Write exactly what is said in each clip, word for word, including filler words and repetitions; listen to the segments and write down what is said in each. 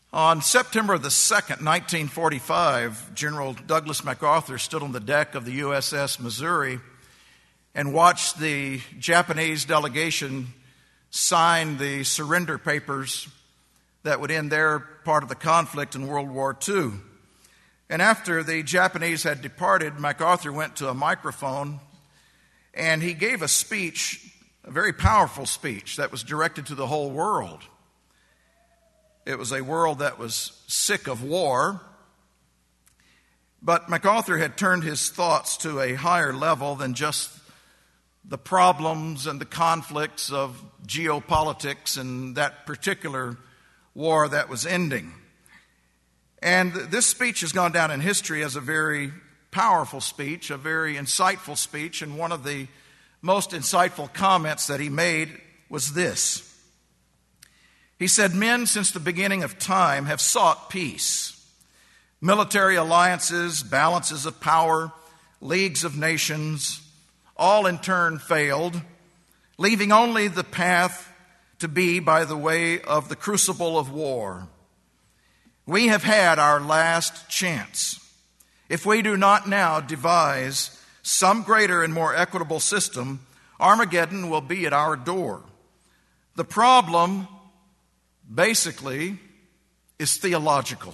On September the second, nineteen forty-five, General Douglas MacArthur stood on the deck of the U S S Missouri and watched the Japanese delegation sign the surrender papers that would end their part of the conflict in World War Two. And after the Japanese had departed, MacArthur went to a microphone and he gave a speech, a very powerful speech that was directed to the whole world. It was a world that was sick of war, but MacArthur had turned his thoughts to a higher level than just the problems and the conflicts of geopolitics and that particular war that was ending. And this speech has gone down in history as a very powerful speech, a very insightful speech, and one of the most insightful comments that he made was this. He said, "Men since the beginning of time have sought peace. Military alliances, balances of power, leagues of nations, all in turn failed, leaving only the path to be by the way of the crucible of war. We have had our last chance. If we do not now devise some greater and more equitable system, Armageddon will be at our door. The problem, basically, is theological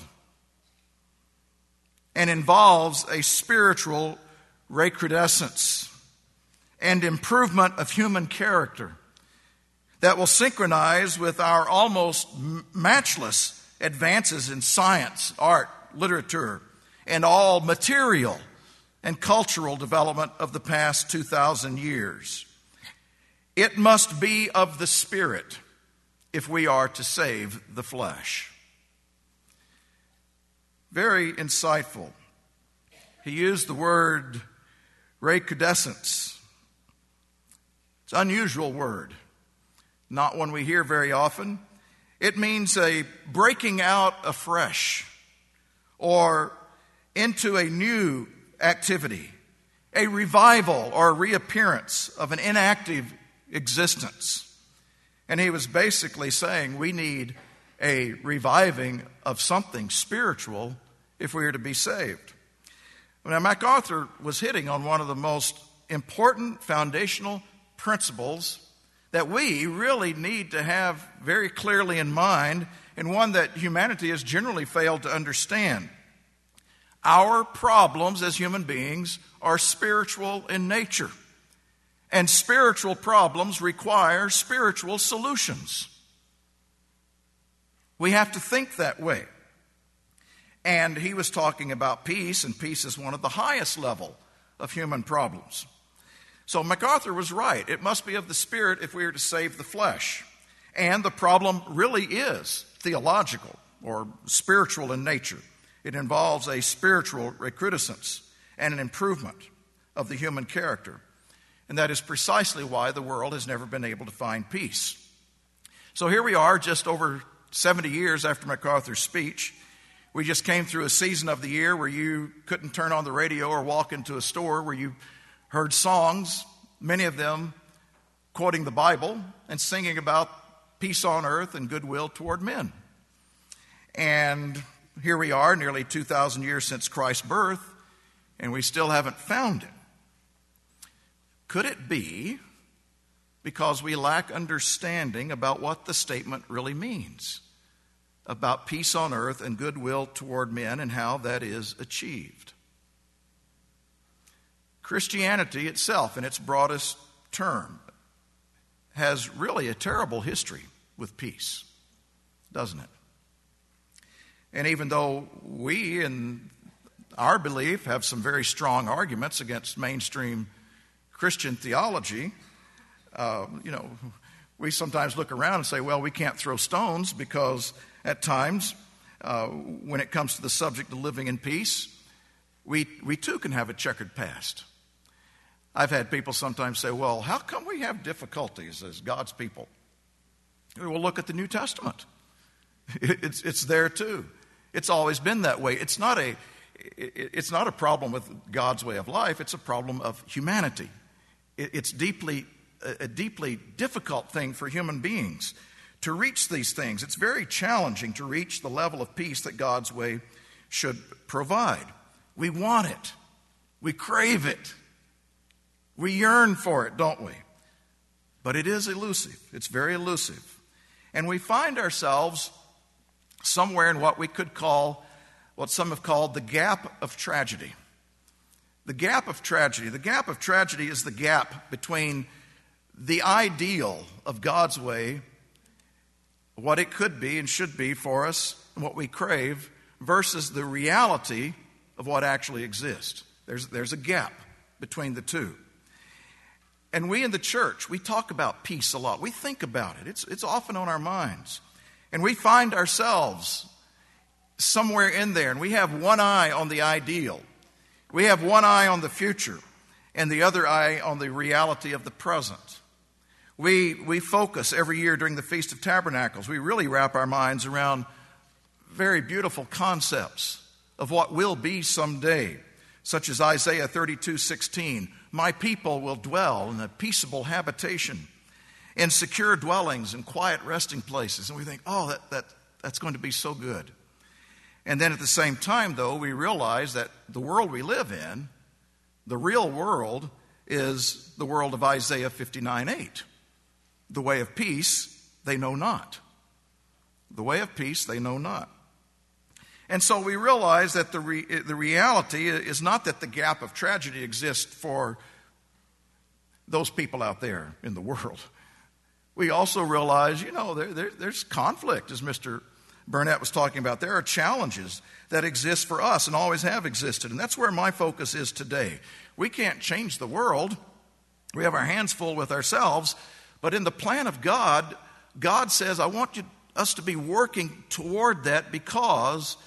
and involves a spiritual recrudescence and improvement of human character that will synchronize with our almost matchless advances in science, art, literature, and all material and cultural development of the past two thousand years. It must be of the Spirit if we are to save the flesh." Very insightful. He used the word recrudescence. It's an unusual word, not one we hear very often. It means a breaking out afresh or into a new activity, a revival or reappearance of an inactive existence. And he was basically saying we need a reviving of something spiritual if we are to be saved. Now, MacArthur was hitting on one of the most important foundational principles that we really need to have very clearly in mind, and one that humanity has generally failed to understand. Our problems as human beings are spiritual in nature, and spiritual problems require spiritual solutions. We have to think that way. And he was talking about peace, and peace is one of the highest level of human problems. So MacArthur was right. It must be of the Spirit if we are to save the flesh. And the problem really is theological or spiritual in nature. It involves a spiritual recrudescence and an improvement of the human character. And that is precisely why the world has never been able to find peace. So here we are, just over seventy years after MacArthur's speech. We just came through a season of the year where you couldn't turn on the radio or walk into a store where you heard songs, many of them quoting the Bible and singing about peace on earth and goodwill toward men. And here we are, nearly two thousand years since Christ's birth, and we still haven't found it. Could it be because we lack understanding about what the statement really means about peace on earth and goodwill toward men and how that is achieved? Christianity itself, in its broadest term, has really a terrible history with peace, doesn't it? And even though we, in our belief, have some very strong arguments against mainstream Christian theology, uh, you know, we sometimes look around and say, well, we can't throw stones because at times, uh, when it comes to the subject of living in peace, we, we too can have a checkered past. I've had people sometimes say, well, how come we have difficulties as God's people? Well, look at the New Testament. It's, it's there too. It's always been that way. It's not a, it's not a problem with God's way of life. It's a problem of humanity. It's deeply, a deeply difficult thing for human beings to reach these things. It's very challenging to reach the level of peace that God's way should provide. We want it. We crave it. We yearn for it, don't we? But it is elusive. It's very elusive. And we find ourselves somewhere in what we could call, what some have called the gap of tragedy. The gap of tragedy. The gap of tragedy is the gap between the ideal of God's way, what it could be and should be for us, and what we crave, versus the reality of what actually exists. There's, there's a gap between the two. And we in the church, we talk about peace a lot. We think about it. It's, it's often on our minds. And we find ourselves somewhere in there, and we have one eye on the ideal. We have one eye on the future, and the other eye on the reality of the present. We, we focus every year during the Feast of Tabernacles. We really wrap our minds around very beautiful concepts of what will be someday, such as Isaiah thirty-two sixteen. My people will dwell in a peaceable habitation, in secure dwellings and quiet resting places. And we think, oh, that, that, that's going to be so good. And then at the same time, though, we realize that the world we live in, the real world, is the world of Isaiah fifty-nine eight. The way of peace they know not. The way of peace they know not. And so we realize that the re- the reality is not that the gap of tragedy exists for those people out there in the world. We also realize, you know, there, there, there's conflict, as Mister Burnett was talking about. There are challenges that exist for us and always have existed. And that's where my focus is today. We can't change the world. We have our hands full with ourselves. But in the plan of God, God says, I want you, us to be working toward that, because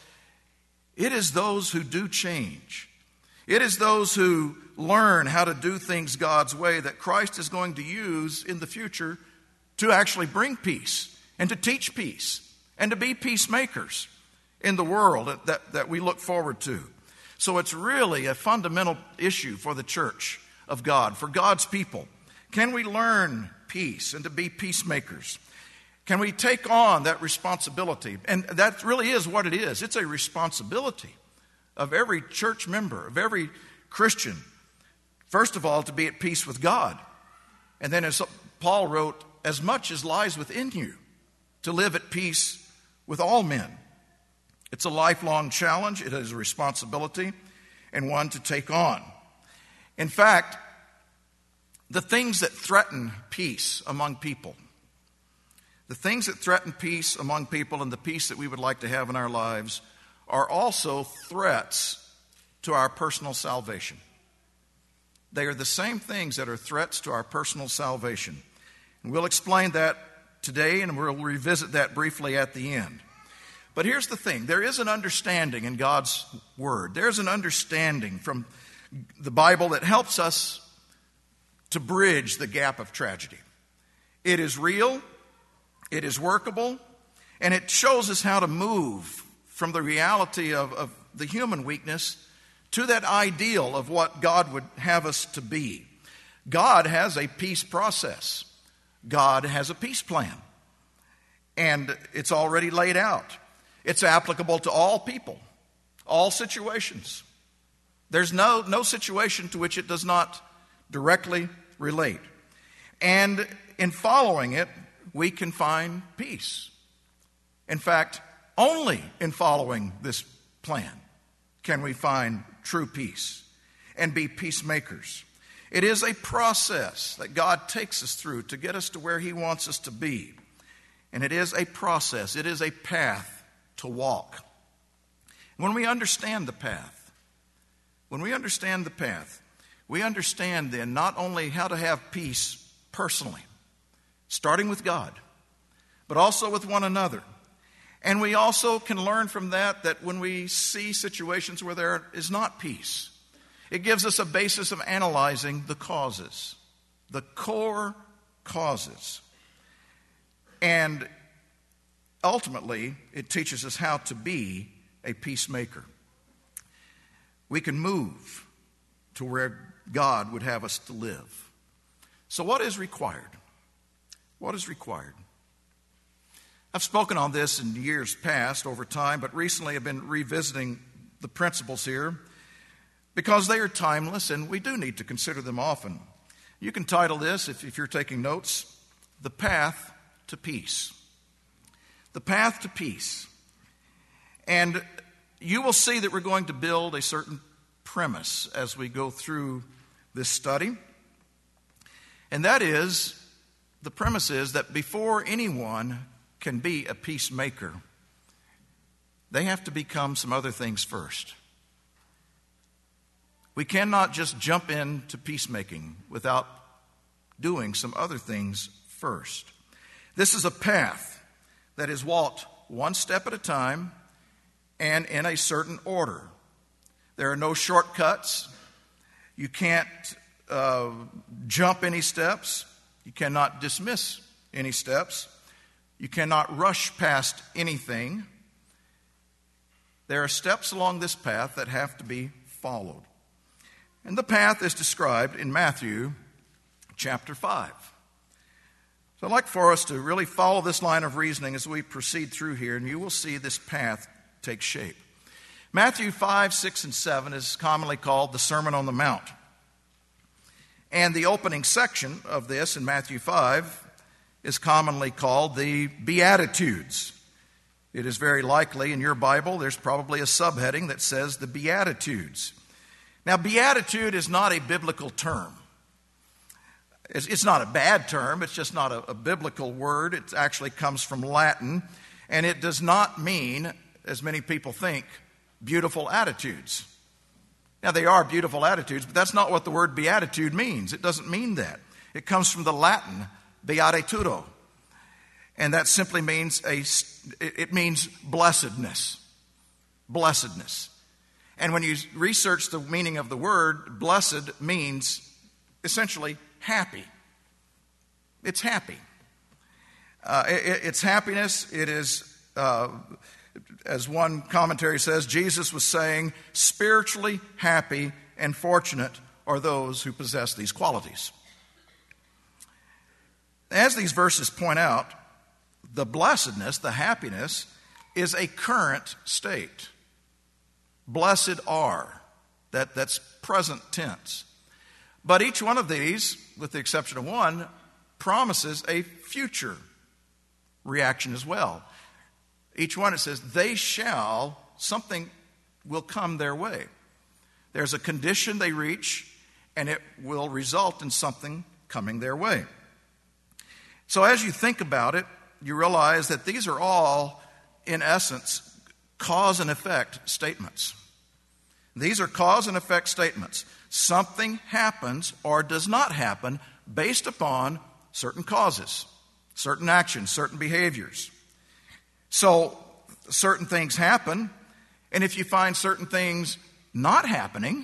it is those who do change. It is those who learn how to do things God's way that Christ is going to use in the future to actually bring peace and to teach peace and to be peacemakers in the world that, that we look forward to. So it's really a fundamental issue for the church of God, for God's people. Can we learn peace and to be peacemakers? Can we take on that responsibility? And that really is what it is. It's a responsibility of every church member, of every Christian, first of all, to be at peace with God. And then, as Paul wrote, as much as lies within you, to live at peace with all men. It's a lifelong challenge. It is a responsibility and one to take on. In fact, the things that threaten peace among people, the things that threaten peace among people and the peace that we would like to have in our lives are also threats to our personal salvation. They are the same things that are threats to our personal salvation. And we'll explain that today, and we'll revisit that briefly at the end. But here's the thing. There is an understanding in God's Word. There's an understanding from the Bible that helps us to bridge the gap of tragedy. It is real, it is workable, and it shows us how to move from the reality of, of the human weakness to that ideal of what God would have us to be. God has a peace process. God has a peace plan. And it's already laid out. It's applicable to all people, all situations. There's no, no situation to which it does not directly relate. And in following it, we can find peace. In fact, only in following this plan can we find true peace and be peacemakers. It is a process that God takes us through to get us to where He wants us to be. And it is a process. It is a path to walk. When we understand the path, when we understand the path, we understand then not only how to have peace personally, starting with God, but also with one another. And we also can learn from that that when we see situations where there is not peace, it gives us a basis of analyzing the causes, the core causes. And ultimately, it teaches us how to be a peacemaker. We can move to where God would have us to live. So what is required? What is required? I've spoken on this in years past over time, but recently I've been revisiting the principles here because they are timeless and we do need to consider them often. You can title this, if, if you're taking notes, The Path to Peace. The Path to Peace. And you will see that we're going to build a certain premise as we go through this study. And that is, the premise is that before anyone can be a peacemaker, they have to become some other things first. We cannot just jump into peacemaking without doing some other things first. This is a path that is walked one step at a time and in a certain order. There are no shortcuts. You can't uh, jump any steps. You cannot dismiss any steps. You cannot rush past anything. There are steps along this path that have to be followed. And the path is described in Matthew chapter five. So I'd like for us to really follow this line of reasoning as we proceed through here, and you will see this path take shape. Matthew five, six, and seven is commonly called the Sermon on the Mount. And the opening section of this in Matthew five is commonly called the Beatitudes. It is very likely in your Bible there's probably a subheading that says the Beatitudes. Now, beatitude is not a biblical term. It's, it's not a bad term. It's just not a, a biblical word. It actually comes from Latin, and it does not mean, as many people think, beautiful attitudes. Now, they are beautiful attitudes, but that's not what the word beatitude means. It doesn't mean that. It comes from the Latin beatitudo, and that simply means a. It means blessedness, blessedness. And when you research the meaning of the word, blessed means essentially happy. It's happy. Uh, it, it's happiness. It is, uh, as one commentary says, Jesus was saying, spiritually happy and fortunate are those who possess these qualities. As these verses point out, the blessedness, the happiness, is a current state. Blessed are. That, that's present tense. But each one of these, with the exception of one, promises a future reaction as well. Each one, it says, they shall, something will come their way. There's a condition they reach, and it will result in something coming their way. So as you think about it, you realize that these are all, in essence, cause and effect statements. These are cause and effect statements. Something happens or does not happen based upon certain causes, certain actions, certain behaviors. So certain things happen, and if you find certain things not happening,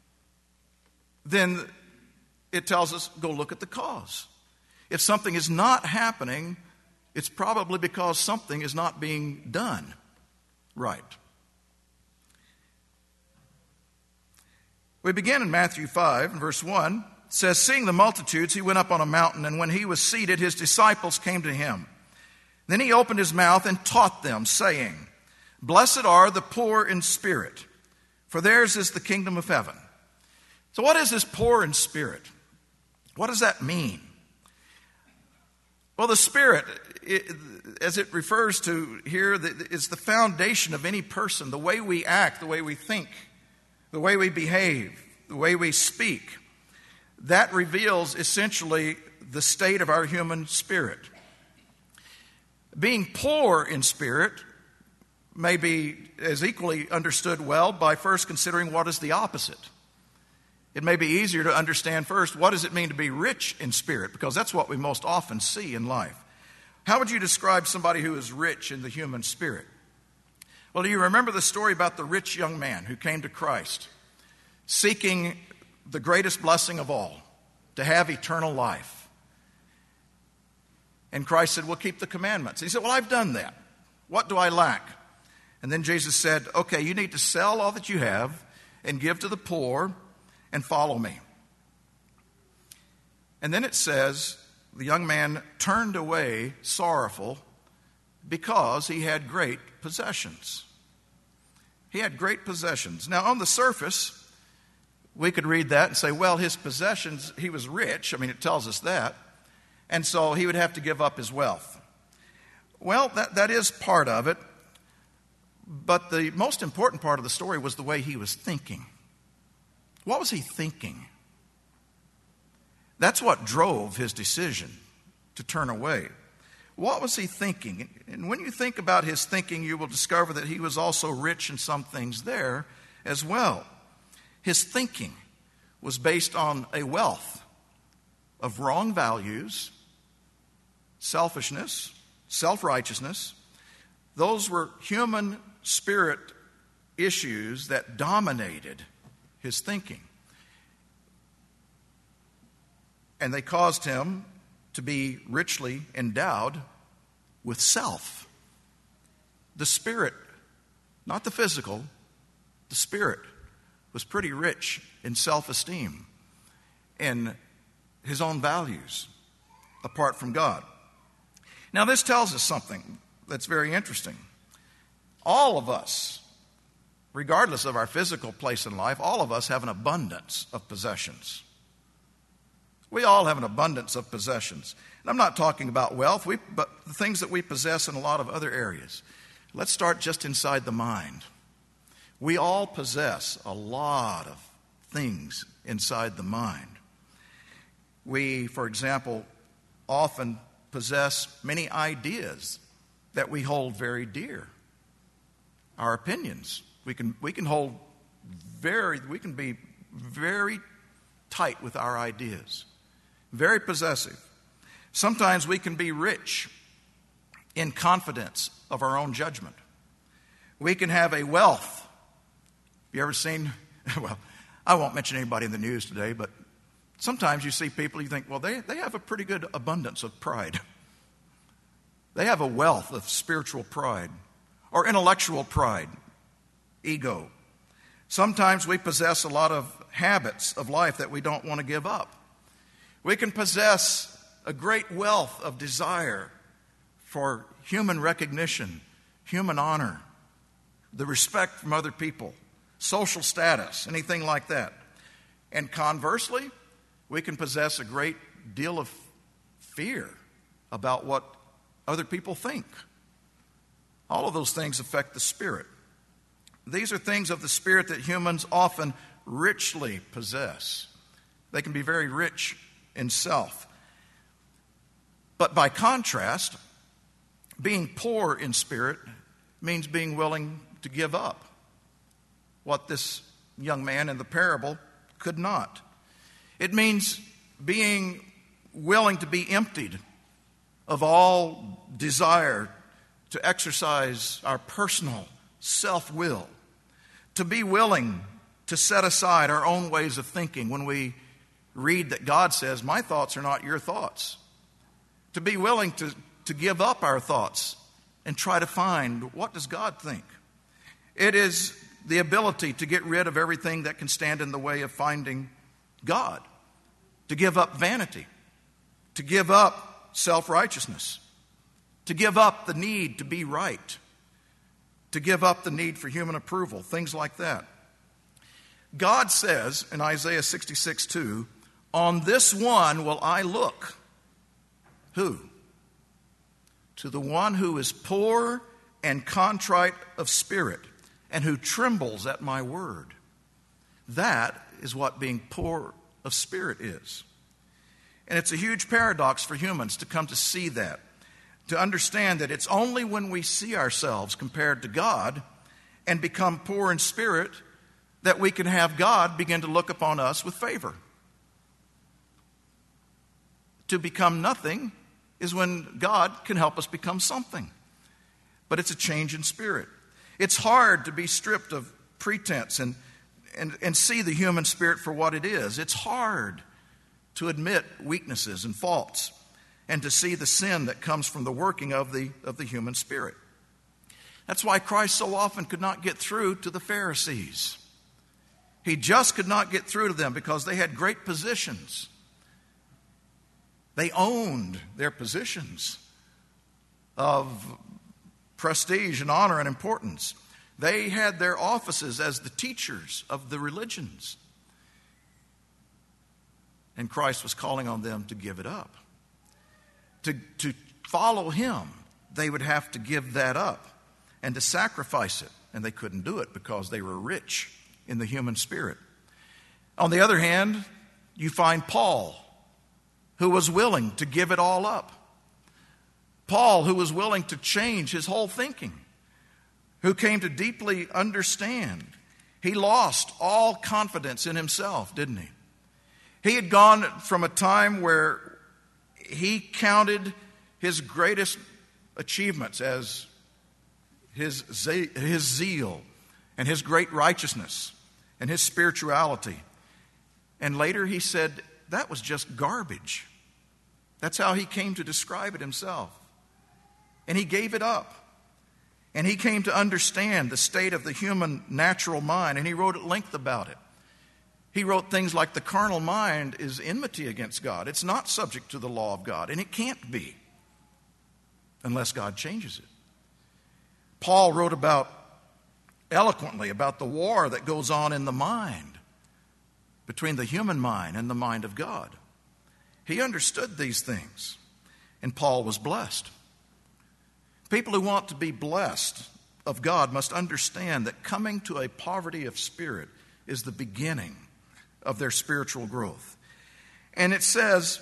then it tells us, go look at the cause. If something is not happening, it's probably because something is not being done right. We begin in Matthew five, and verse one. It says, seeing the multitudes, he went up on a mountain, and when he was seated, his disciples came to him. Then he opened his mouth and taught them, saying, blessed are the poor in spirit, for theirs is the kingdom of heaven. So what is this poor in spirit? What does that mean? Well, the spirit, it, as it refers to here, is the foundation of any person, the way we act, the way we think, the way we behave, the way we speak. That reveals essentially the state of our human spirit. Being poor in spirit may be as equally understood well by first considering what is the opposite. It may be easier to understand first, what does it mean to be rich in spirit? Because that's what we most often see in life. How would you describe somebody who is rich in the human spirit? Well, do you remember the story about the rich young man who came to Christ, seeking the greatest blessing of all, to have eternal life? And Christ said, well, keep the commandments. And he said, well, I've done that. What do I lack? And then Jesus said, okay, you need to sell all that you have and give to the poor and follow me. And then it says, the young man turned away sorrowful because he had great possessions. He had great possessions. Now, on the surface, we could read that and say, well, his possessions, he was rich. I mean, it tells us that. And so he would have to give up his wealth. Well, that, that is part of it. But the most important part of the story was the way he was thinking. What was he thinking? That's what drove his decision to turn away. What was he thinking? And when you think about his thinking, you will discover that he was also rich in some things there as well. His thinking was based on a wealth of wrong values, selfishness, self-righteousness. Those were human spirit issues that dominated his thinking. And they caused him to be richly endowed with self. The spirit, not the physical, the spirit was pretty rich in self-esteem and his own values apart from God. Now, this tells us something that's very interesting. All of us, regardless of our physical place in life, all of us have an abundance of possessions. We all have an abundance of possessions. And I'm not talking about wealth, we, but the things that we possess in a lot of other areas. Let's start just inside the mind. We all possess a lot of things inside the mind. We, for example, often possess many ideas that we hold very dear. Our opinions. We can, we can hold very, we can be very tight with our ideas. Very possessive. Sometimes we can be rich in confidence of our own judgment. We can have a wealth. Have you ever seen, well, I won't mention anybody in the news today, but sometimes you see people, you think, well, they, they have a pretty good abundance of pride. They have a wealth of spiritual pride or intellectual pride, ego. Sometimes we possess a lot of habits of life that we don't want to give up. We can possess a great wealth of desire for human recognition, human honor, the respect from other people, social status, anything like that. And conversely, we can possess a great deal of fear about what other people think. All of those things affect the spirit. These are things of the spirit that humans often richly possess. They can be very rich in self. But by contrast, being poor in spirit means being willing to give up what this young man in the parable could not. It means being willing to be emptied of all desire to exercise our personal self-will, to be willing to set aside our own ways of thinking when we read that God says, my thoughts are not your thoughts. To be willing to, to give up our thoughts and try to find, what does God think? It is the ability to get rid of everything that can stand in the way of finding God. To give up vanity. To give up self-righteousness. To give up the need to be right. To give up the need for human approval. Things like that. God says in Isaiah sixty-six two, on this one will I look. Who? To the one who is poor and contrite of spirit, and who trembles at my word. That is what being poor of spirit is. And it's a huge paradox for humans to come to see that, to understand that it's only when we see ourselves compared to God and become poor in spirit that we can have God begin to look upon us with favor. To become nothing is when God can help us become something. But it's a change in spirit. It's hard to be stripped of pretense and, and, and see the human spirit for what it is. It's hard to admit weaknesses and faults and to see the sin that comes from the working of the, of the human spirit. That's why Christ so often could not get through to the Pharisees. He just could not get through to them because they had great positions. They owned their positions of prestige and honor and importance. They had their offices as the teachers of the religions. And Christ was calling on them to give it up. To, to follow him, they would have to give that up and to sacrifice it. And they couldn't do it because they were rich in the human spirit. On the other hand, you find Paul, who was willing to give it all up. Paul, who was willing to change his whole thinking, who came to deeply understand. He lost all confidence in himself, didn't he? He had gone from a time where he counted his greatest achievements as his, ze- his zeal and his great righteousness and his spirituality. And later he said that was just garbage. That's how he came to describe it himself. And he gave it up. And he came to understand the state of the human natural mind, and he wrote at length about it. He wrote things like the carnal mind is enmity against God. It's not subject to the law of God, and it can't be unless God changes it. Paul wrote about, eloquently, about the war that goes on in the mind, between the human mind and the mind of God. He understood these things, and Paul was blessed. People who want to be blessed of God must understand that coming to a poverty of spirit is the beginning of their spiritual growth. And it says,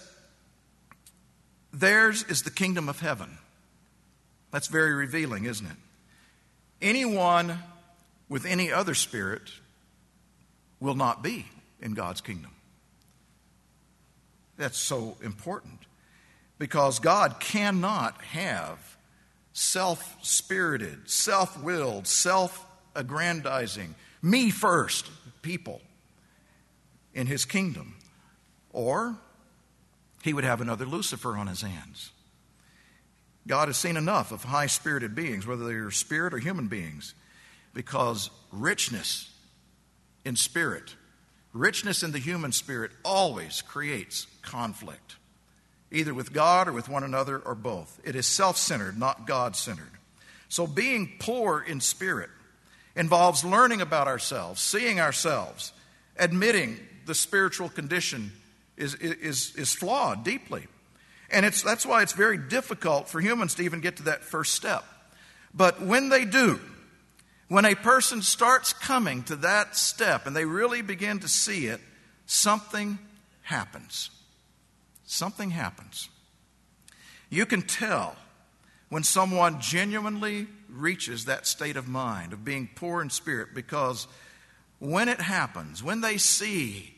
theirs is the kingdom of heaven. That's very revealing, isn't it? Anyone with any other spirit will not be in God's kingdom. That's so important because God cannot have self-spirited, self-willed, self-aggrandizing, me first people in his kingdom. Or he would have another Lucifer on his hands. God has seen enough of high-spirited beings, whether they're spirit or human beings, because richness in spirit, richness in the human spirit always creates conflict, either with God or with one another or both. It is self-centered, not God-centered. So being poor in spirit involves learning about ourselves, seeing ourselves, admitting the spiritual condition is, is, is flawed deeply. And it's, that's why it's very difficult for humans to even get to that first step. But when they do, when a person starts coming to that step and they really begin to see it, something happens. Something happens. You can tell when someone genuinely reaches that state of mind of being poor in spirit, because when it happens, when they see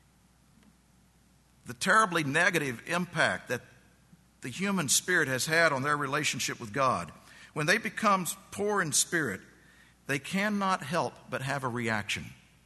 the terribly negative impact that the human spirit has had on their relationship with God, when they become poor in spirit, they cannot help but have a reaction.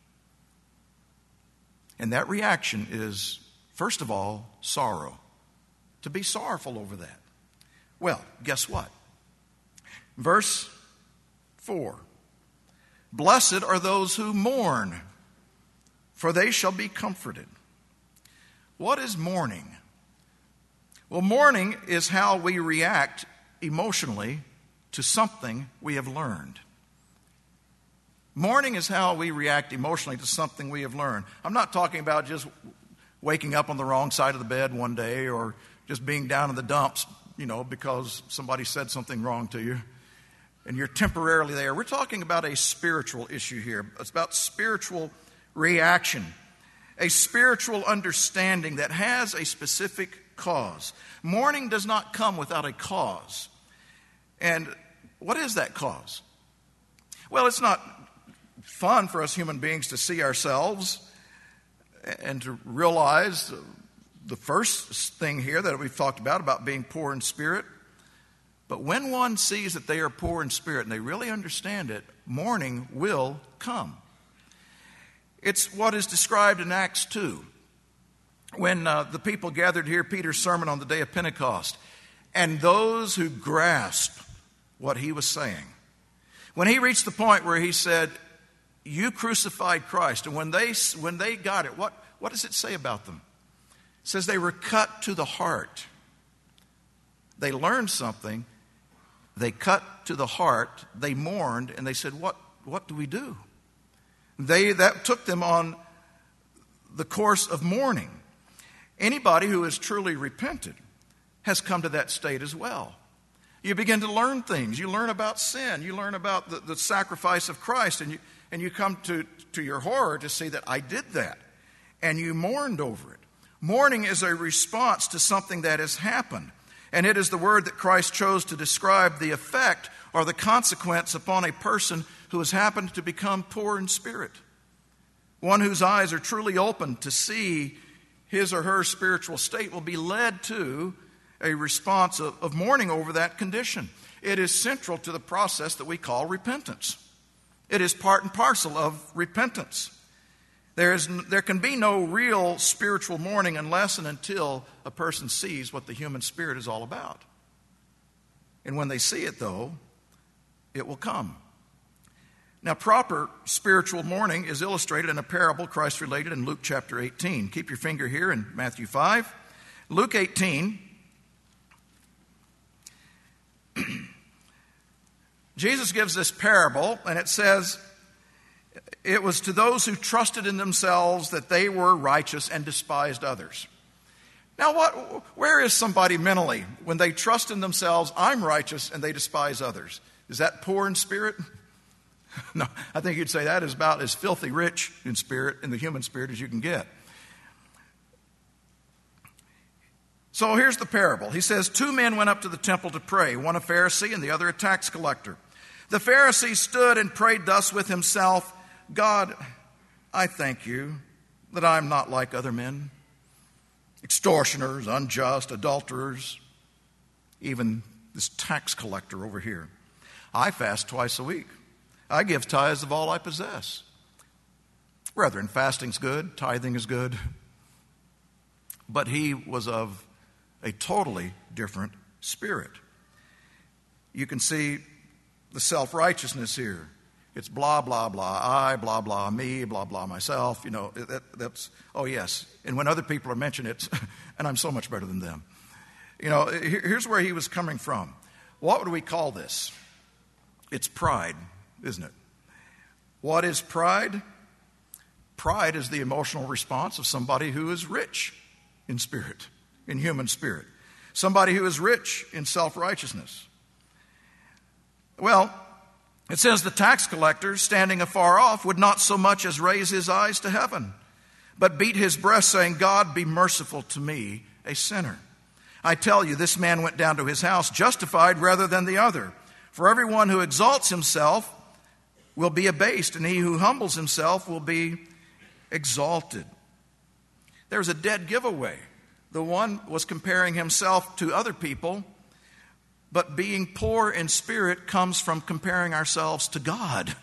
And that reaction is, first of all, sorrow. To be sorrowful over that. Well, guess what? Verse four. Blessed are those who mourn, for they shall be comforted. What is mourning? Well, mourning is how we react emotionally to something we have learned. Mourning is how we react emotionally to something we have learned. I'm not talking about just waking up on the wrong side of the bed one day or just being down in the dumps, you know, because somebody said something wrong to you and you're temporarily there. We're talking about a spiritual issue here. It's about spiritual reaction, a spiritual understanding that has a specific cause. Mourning does not come without a cause. And what is that cause? Well, it's not fun for us human beings to see ourselves and to realize the first thing here that we've talked about, about being poor in spirit. But when one sees that they are poor in spirit and they really understand it, mourning will come. It's what is described in Acts two. When uh, the people gathered to hear Peter's sermon on the day of Pentecost, and those who grasped what he was saying, when he reached the point where he said, "You crucified Christ," and when they when they got it, what, what does it say about them? It says they were cut to the heart. They learned something, They cut to the heart, they mourned, and they said, what, what do we do? They, that took them on the course of mourning. Anybody who has truly repented has come to that state as well. You begin to learn things. You learn about sin. You learn about the, the sacrifice of Christ, and you, and you come to, to your horror to see that I did that, and you mourned over it. Mourning is a response to something that has happened, and it is the word that Christ chose to describe the effect or the consequence upon a person who has happened to become poor in spirit. One whose eyes are truly open to see his or her spiritual state will be led to a response of, of mourning over that condition. It is central to the process that we call repentance. It is part and parcel of repentance. There is, there can be no real spiritual mourning unless and until a person sees what the human spirit is all about. And when they see it, though, it will come. Now, proper spiritual mourning is illustrated in a parable Christ related in Luke chapter eighteen. Keep your finger here in Matthew five. Luke eighteen. Jesus gives this parable, and it says, it was to those who trusted in themselves that they were righteous and despised others. Now, what? Where is somebody mentally when they trust in themselves, I'm righteous, and they despise others? Is that poor in spirit? No, I think you'd say that is about as filthy rich in spirit, in the human spirit, as you can get. So here's the parable. He says, two men went up to the temple to pray, one a Pharisee and the other a tax collector. The Pharisee stood and prayed thus with himself, God, I thank you that I'm not like other men, extortioners, unjust, adulterers, even this tax collector over here. I fast twice a week. I give tithes of all I possess. Brethren, fasting's good, tithing is good. But he was of a totally different spirit. You can see the self-righteousness here. It's blah, blah, blah, I, blah, blah, me, blah, blah, myself. You know, that, that's, oh yes. And when other people are mentioned, it's, and I'm so much better than them. You know, here's where he was coming from. What would we call this? It's pride, isn't it? What is pride? Pride is the emotional response of somebody who is rich in spirit, in human spirit. Somebody who is rich in self-righteousness. Well, it says the tax collector, standing afar off, would not so much as raise his eyes to heaven, but beat his breast, saying, God, be merciful to me, a sinner. I tell you, this man went down to his house justified rather than the other. For everyone who exalts himself will be abased, and he who humbles himself will be exalted. There's a dead giveaway. The one was comparing himself to other people, but being poor in spirit comes from comparing ourselves to God.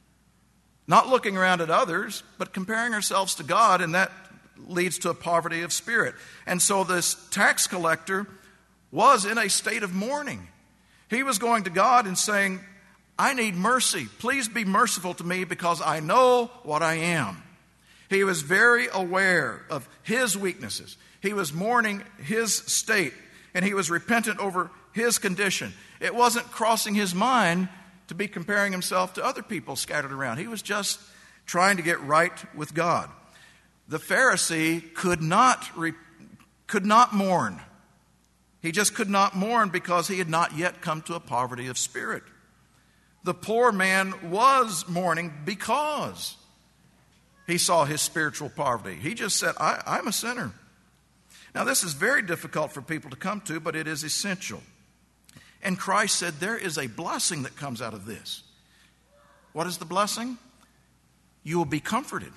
Not looking around at others, but comparing ourselves to God, and that leads to a poverty of spirit. And so this tax collector was in a state of mourning. He was going to God and saying, I need mercy. Please be merciful to me because I know what I am. He was very aware of his weaknesses. He was mourning his state, and he was repentant over his condition. It wasn't crossing his mind to be comparing himself to other people scattered around. He was just trying to get right with God. The Pharisee could not, re- could not mourn. He just could not mourn because he had not yet come to a poverty of spirit. The poor man was mourning because he saw his spiritual poverty. He just said, I, I'm a sinner. Now, this is very difficult for people to come to, but it is essential. And Christ said there is a blessing that comes out of this. What is the blessing? You will be comforted.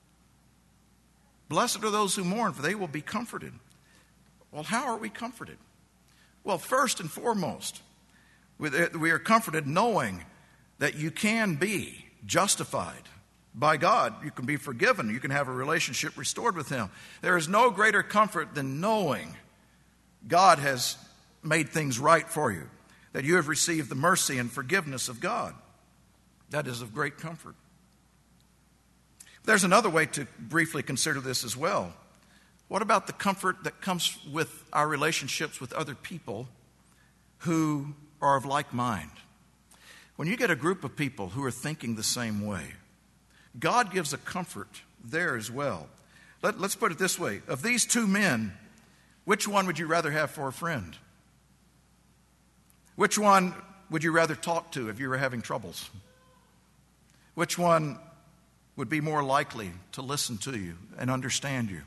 Blessed are those who mourn, for they will be comforted. Well, how are we comforted? Well, first and foremost, we are comforted knowing that you can be justified by God. You can be forgiven. You can have a relationship restored with Him. There is no greater comfort than knowing God has made things right for you, that you have received the mercy and forgiveness of God. That is of great comfort. There's another way to briefly consider this as well. What about the comfort that comes with our relationships with other people who are of like mind, when you get a group of people who are thinking the same way, God gives a comfort there as well. Let, let's put it this way. Of these two men, which one would you rather have for a friend? Which one would you rather talk to if you were having troubles? Which one would be more likely to listen to you and understand you?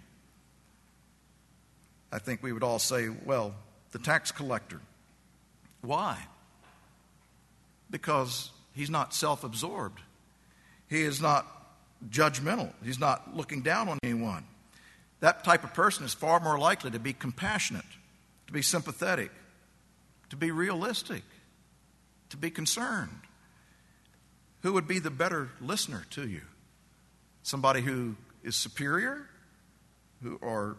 I think we would all say, well, the tax collector. Why? Because he's not self-absorbed. He is not judgmental. He's not looking down on anyone. That type of person is far more likely to be compassionate, to be sympathetic, to be realistic, to be concerned. Who would be the better listener to you? Somebody who is superior, who are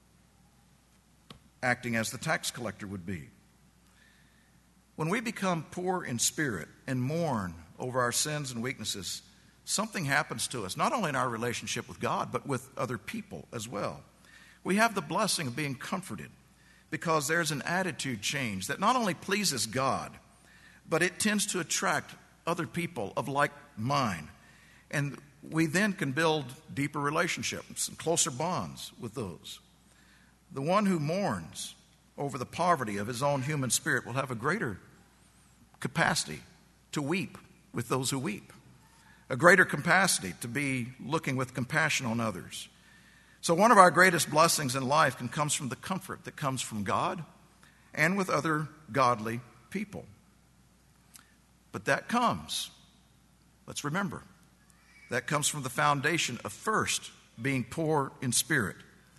acting as the tax collector would be. When we become poor in spirit and mourn over our sins and weaknesses, something happens to us, not only in our relationship with God, but with other people as well. We have the blessing of being comforted because there's an attitude change that not only pleases God, but it tends to attract other people of like mind. And we then can build deeper relationships and closer bonds with those. The one who mourns over the poverty of his own human spirit will have a greater capacity to weep with those who weep, a greater capacity to be looking with compassion on others. So one of our greatest blessings in life can come from the comfort that comes from God and with other godly people. But that comes, let's remember, that comes from the foundation of first being poor in spirit.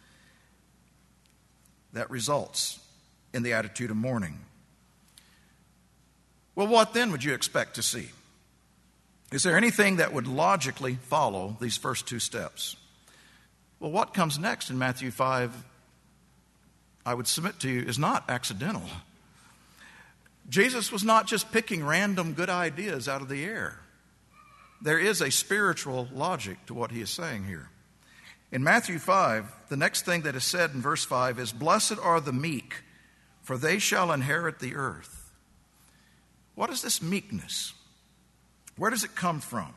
That results in the attitude of mourning. Well, what then would you expect to see? Is there anything that would logically follow these first two steps? Well, what comes next in Matthew five, I would submit to you, is not accidental. Jesus was not just picking random good ideas out of the air. There is a spiritual logic to what he is saying here. In Matthew five, the next thing that is said in verse five is, "Blessed are the meek, for they shall inherit the earth." What is this meekness? Where does it come from?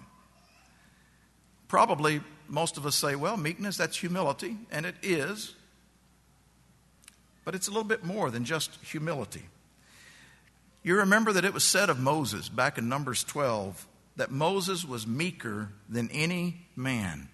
Probably most of us say, well, meekness, that's humility, and it is. But it's a little bit more than just humility. You remember that it was said of Moses back in Numbers twelve that Moses was meeker than any man.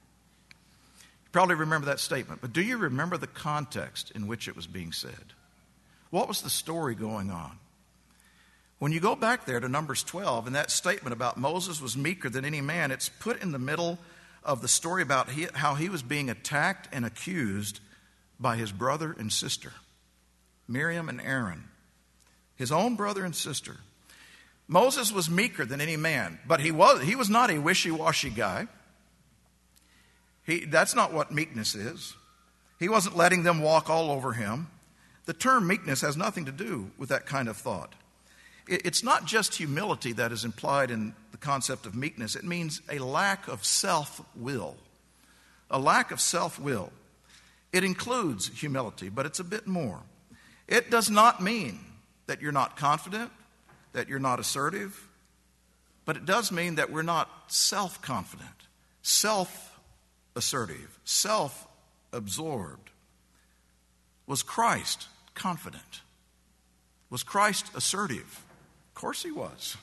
You probably remember that statement, but do you remember the context in which it was being said? What was the story going on? When you go back there to Numbers twelve, and that statement about Moses was meeker than any man, it's put in the middle of the story about he, how he was being attacked and accused by his brother and sister, Miriam and Aaron, his own brother and sister. Moses was meeker than any man, but he was, he was not a wishy-washy guy. He, that's not what meekness is. He wasn't letting them walk all over him. The term meekness has nothing to do with that kind of thought. It's not just humility that is implied in the concept of meekness. It means a lack of self-will. A lack of self-will. It includes humility, but it's a bit more. It does not mean that you're not confident, that you're not assertive, but it does mean that we're not self-confident, self-assertive, self-absorbed. Was Christ confident? Was Christ assertive? Of course he was.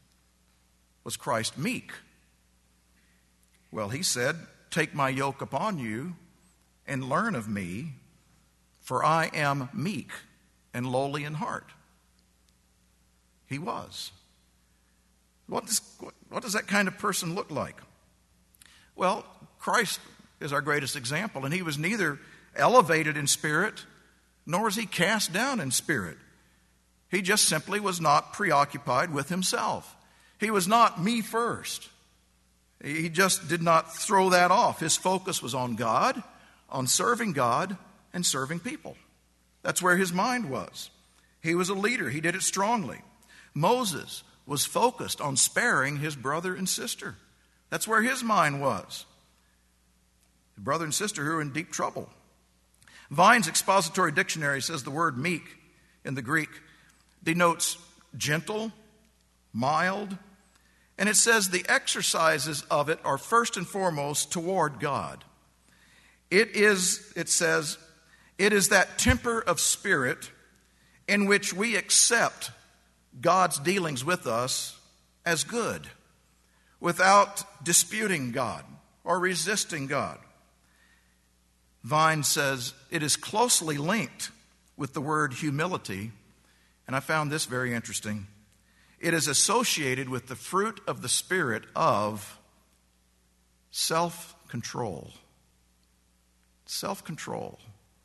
Was Christ meek? Well, he said, "Take my yoke upon you and learn of me, for I am meek and lowly in heart." He was. What does, what does that kind of person look like? Well, Christ is our greatest example, and he was neither elevated in spirit, nor was he cast down in spirit. He just simply was not preoccupied with himself. He was not me first. He just did not throw that off. His focus was on God, on serving God, and serving people. That's where his mind was. He was a leader. He did it strongly. Moses was focused on sparing his brother and sister. That's where his mind was. The brother and sister who were in deep trouble. Vine's Expository Dictionary says the word meek in the Greek denotes gentle, mild, and it says the exercises of it are first and foremost toward God. It is, it says, it is that temper of spirit in which we accept God's dealings with us as good, without disputing God or resisting God. Vine says it is closely linked with the word humility, and I found this very interesting. It is associated with the fruit of the Spirit of self-control. Self-control.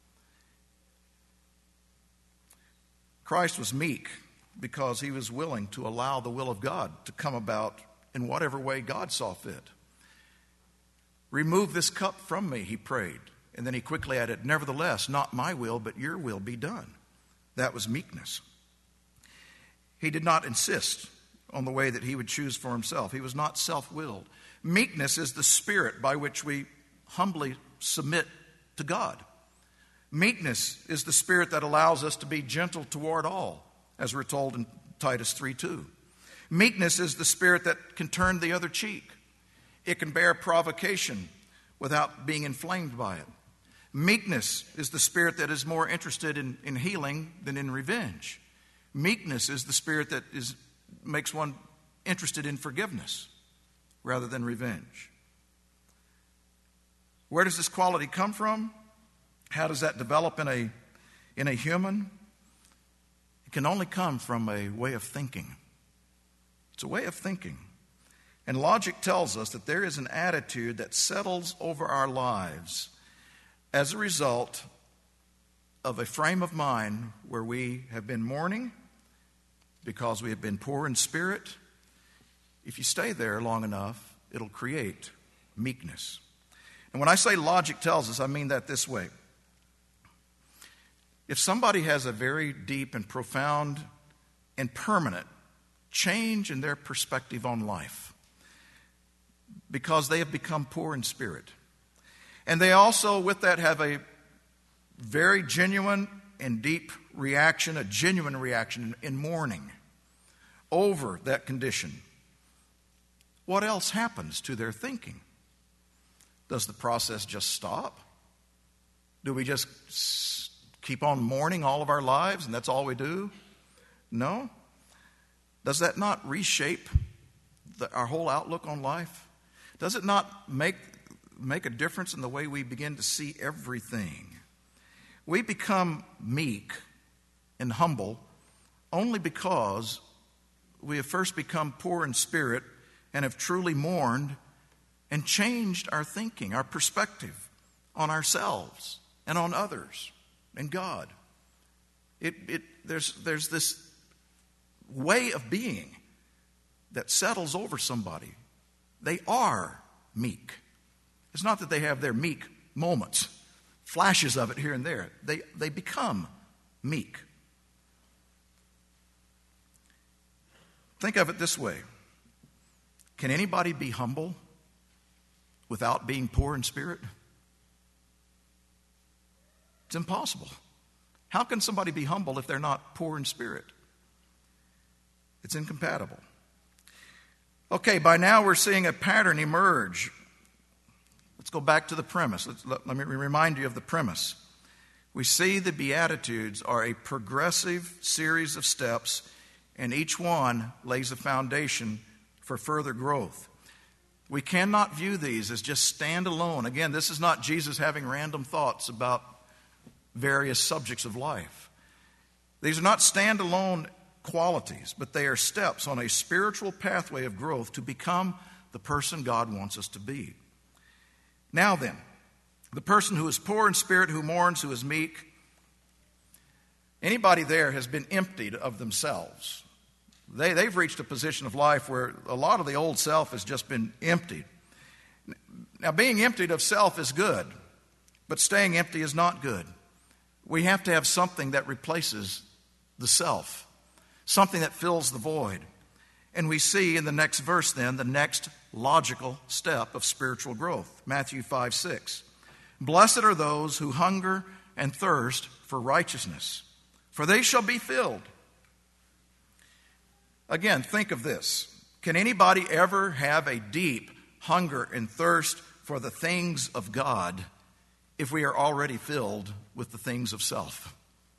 Christ was meek because he was willing to allow the will of God to come about in whatever way God saw fit. Remove this cup from me, he prayed. And then he quickly added, nevertheless, not my will, but your will be done. That was meekness. He did not insist on the way that he would choose for himself. He was not self-willed. Meekness is the spirit by which we humbly submit to God. Meekness is the spirit that allows us to be gentle toward all, as we're told in Titus three two. Meekness is the spirit that can turn the other cheek. It can bear provocation without being inflamed by it. Meekness is the spirit that is more interested in, in healing than in revenge. Meekness is the spirit that is makes one interested in forgiveness rather than revenge. Where does this quality come from? How does that develop in a, in a human? It can only come from a way of thinking. It's a way of thinking. And logic tells us that there is an attitude that settles over our lives as a result of a frame of mind where we have been mourning because we have been poor in spirit. If you stay there long enough, it'll create meekness. And when I say logic tells us, I mean that this way. If somebody has a very deep and profound and permanent change in their perspective on life because they have become poor in spirit, and they also, with that, have a very genuine and deep reaction, a genuine reaction in mourning over that condition, what else happens to their thinking? Does the process just stop? Do we just keep on mourning all of our lives and that's all we do? No. Does that not reshape the, our whole outlook on life? Does it not make make a difference in the way we begin to see everything? We become meek and humble only because we have first become poor in spirit and have truly mourned and changed our thinking, our perspective on ourselves and on others and God. It, it, there's, there's this way of being that settles over somebody. They are meek. It's not that they have their meek moments, flashes of it here and there. They, they become meek. Think of it this way. Can anybody be humble without being poor in spirit? It's impossible. How can somebody be humble if they're not poor in spirit? It's incompatible. Okay, by now we're seeing a pattern emerge. Let's go back to the premise. Let's, let, let me remind you of the premise. We see the Beatitudes are a progressive series of steps, and each one lays a foundation for further growth. We cannot view these as just standalone. Again, this is not Jesus having random thoughts about various subjects of life. These are not standalone qualities, but they are steps on a spiritual pathway of growth to become the person God wants us to be. Now then, the person who is poor in spirit, who mourns, who is meek, anybody there has been emptied of themselves. They, they've reached a position of life where a lot of the old self has just been emptied. Now, being emptied of self is good, but staying empty is not good. We have to have something that replaces the self, something that fills the void. And we see in the next verse then the next logical step of spiritual growth. Matthew five six. Blessed are those who hunger and thirst for righteousness, for they shall be filled. Again, think of this. Can anybody ever have a deep hunger and thirst for the things of God if we are already filled with the things of self?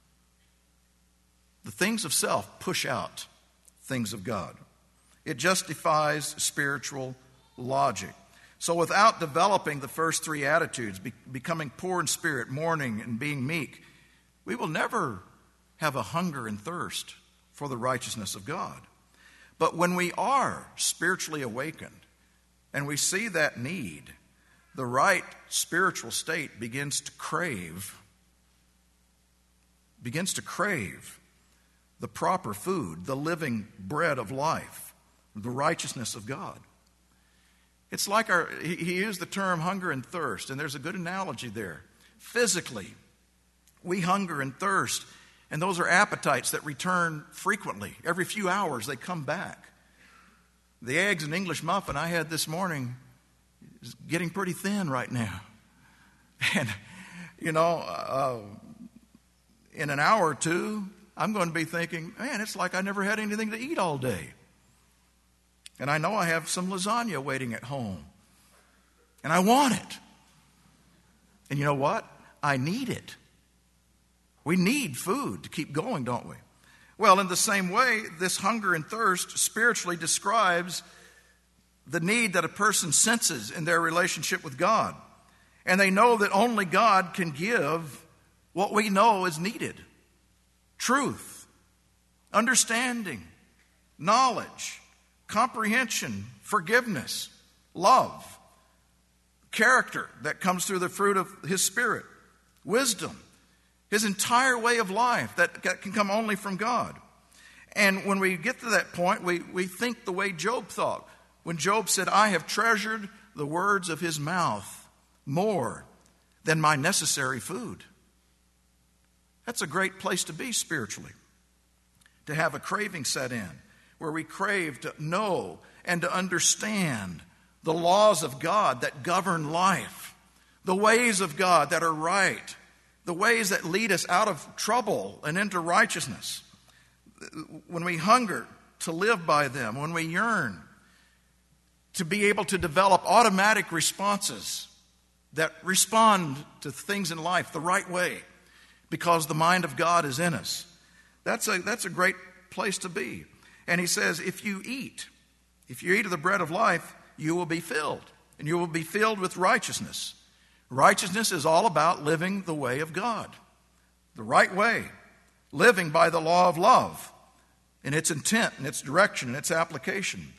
The things of self push out things of God. It just defies spiritual logic. So without developing the first three attitudes, be, becoming poor in spirit, mourning, and being meek, we will never have a hunger and thirst for the righteousness of God. But when we are spiritually awakened and we see that need, the right spiritual state begins to crave, begins to crave the proper food, the living bread of life, the righteousness of God. It's like our, he, he used the term hunger and thirst, and there's a good analogy there. Physically, we hunger and thirst, and those are appetites that return frequently. Every few hours they come back. The eggs and English muffin I had this morning is getting pretty thin right now. And, you know, uh, in an hour or two, I'm going to be thinking, man, it's like I never had anything to eat all day. And I know I have some lasagna waiting at home. And I want it. And you know what? I need it. We need food to keep going, don't we? Well, in the same way, this hunger and thirst spiritually describes the need that a person senses in their relationship with God. And they know that only God can give what we know is needed. Truth, understanding, knowledge, comprehension, forgiveness, love, character that comes through the fruit of His Spirit, wisdom, His entire way of life that can come only from God. And when we get to that point, we, we think the way Job thought. When Job said, I have treasured the words of his mouth more than my necessary food. That's a great place to be spiritually. To have a craving set in where we crave to know and to understand the laws of God that govern life, the ways of God that are right, the ways that lead us out of trouble and into righteousness. When we hunger to live by them, when we yearn to be able to develop automatic responses that respond to things in life the right way because the mind of God is in us. That's a, that's a great place to be. And he says, if you eat, if you eat of the bread of life, you will be filled, and you will be filled with righteousness. Righteousness is all about living the way of God, the right way, living by the law of love in its intent and its direction and its application.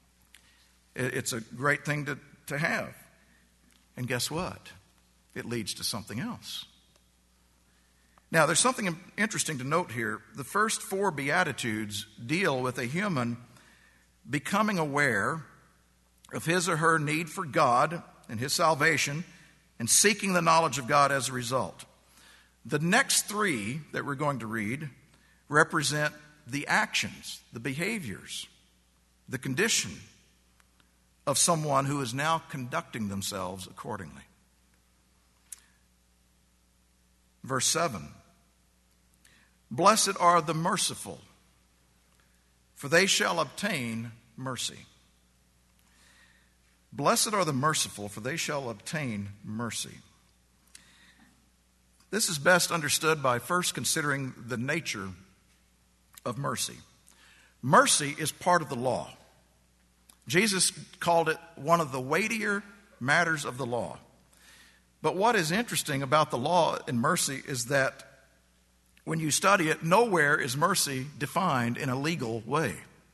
It's a great thing to, to have. And guess what? It leads to something else. Now, there's something interesting to note here. The first four Beatitudes deal with a human becoming aware of his or her need for God and His salvation and seeking the knowledge of God as a result. The next three that we're going to read represent the actions, the behaviors, the condition of someone who is now conducting themselves accordingly. Verse seven, blessed are the merciful, for they shall obtain mercy. Blessed are the merciful, for they shall obtain mercy. This is best understood by first considering the nature of mercy. Mercy is part of the law. Jesus called it one of the weightier matters of the law. But what is interesting about the law and mercy is that when you study it, nowhere is mercy defined in a legal way.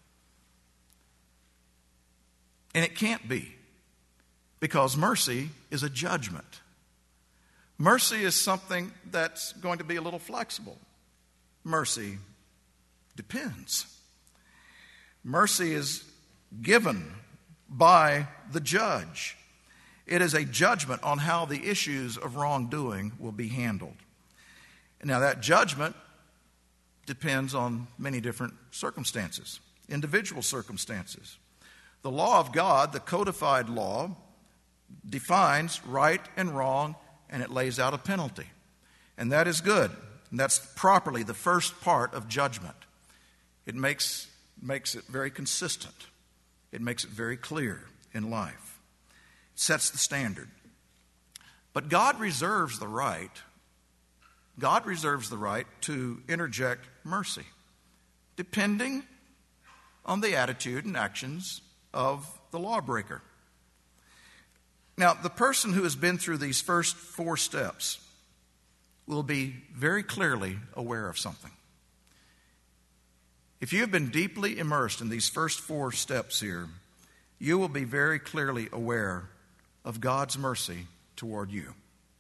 And it can't be, because mercy is a judgment. Mercy is something that's going to be a little flexible. Mercy depends. Mercy is given by the judge. It is a judgment on how the issues of wrongdoing will be handled. Now, that judgment depends on many different circumstances, individual circumstances. The law of God, the codified law, defines right and wrong, and it lays out a penalty. And that is good. And that's properly the first part of judgment. It makes makes it very consistent. It makes it very clear in life. It sets the standard. But God reserves the right, God reserves the right to interject mercy, depending on the attitude and actions of the lawbreaker. Now, the person who has been through these first four steps will be very clearly aware of something. If you have been deeply immersed in these first four steps here, you will be very clearly aware of God's mercy toward you.